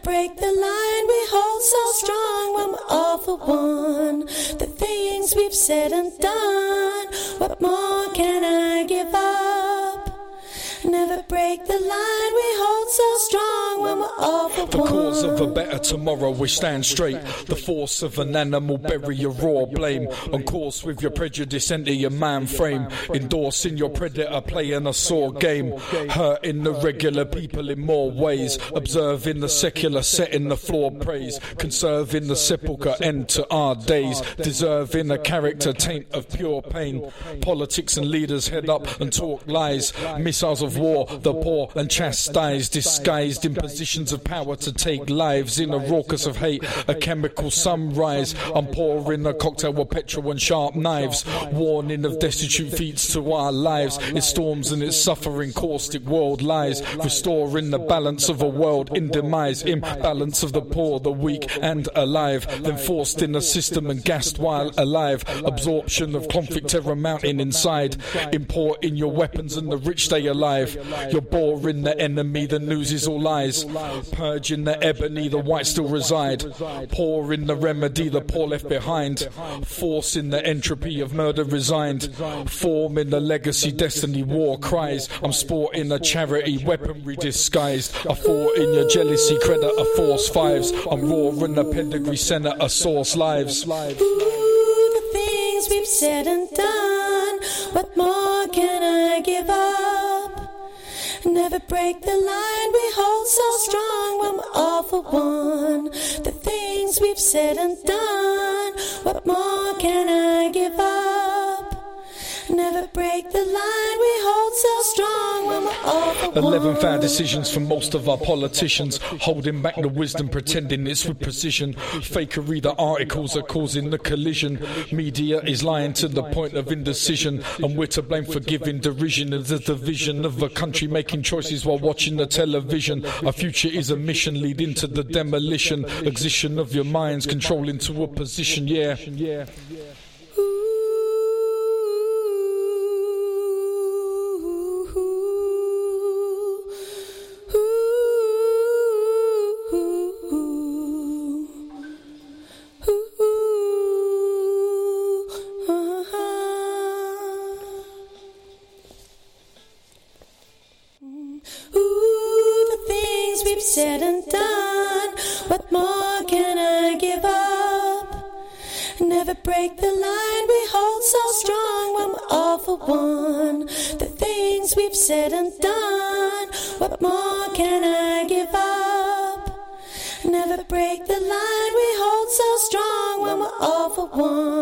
break the line we hold so strong when we're all for one. The things we've said and done, what more can I give up? Never break the line we hold so strong when we're all for one. The cause of a better tomorrow, we stand straight. The force of an animal, bury your raw blame. On course with your prejudice, enter your man frame. Endorsing your predator, playing a sore game. Hurting the regular people in more ways. Observing the secular, setting the floor praise. Conserving the sepulchre, end to our days. Deserving a character taint of pure pain. Politics and leaders head up and talk lies. Missiles of war, the poor and chastised, disguised in positions of power to take lives. In a raucous of hate, a chemical sunrise. I'm pouring a cocktail of petrol and sharp knives. Warning of destitute feats to our lives. It storms and it's suffering, caustic world lies. Restoring the balance of a world in demise. Imbalance of the poor, the weak and alive. Then forced in the system and gassed while alive. Absorption of conflict, terror mounting inside. Importing your weapons and the rich stay alive. You're boring the enemy, the news is all lies. Purging the ebony, the white still reside. Pouring the remedy, the poor left behind. Forcing the entropy of murder resigned. Forming the legacy, destiny, war cries. I'm sporting a charity, weaponry disguised. I fought in your jealousy, credit a force fives. I'm roaring the pedigree, senator, source lives. Ooh, the things we've said and done, what more can I give up? Never break the line we hold so strong when we're all for one. The things we've said and done, what more can I give up? Never break the line we hold so strong when we're all for one. 11 found decisions from most of our politicians, holding back the wisdom, pretending it's with precision. Fakery, the articles are causing the collision. Media is lying to the point of indecision, and we're to blame for giving derision of the division of a country making choices while watching the television. Our future is a mission leading to the demolition, excision of your minds, controlling to a position, yeah. We've said and done, what more can I give up? Never break the line we hold so strong when we're all for one. The things we've said and done, what more can I give up? Never break the line we hold so strong when we're all for one.